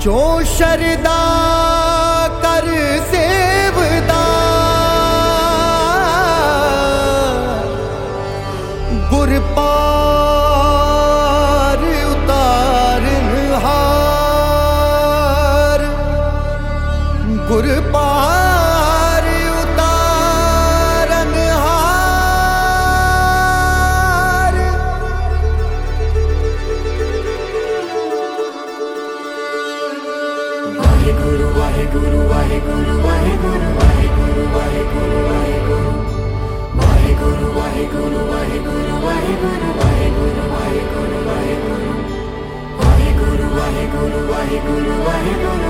जो शरदा कर सेवदा गुर पार उतारन हार, गुर पार उतारन हार। वाहे गुरु वाहे गुरु वाहे गुरु वाहे गुरु वाहे गुरु वाहे गुरु वाहे गुरु वाहे गुरु वाहे गुरु वाहे गुरु वाहे गुरु वाहे गुरु वाहे गुरु वाहे गुरु वाहे गुरु वाहे गुरु वाहे गुरु वाहे गुरु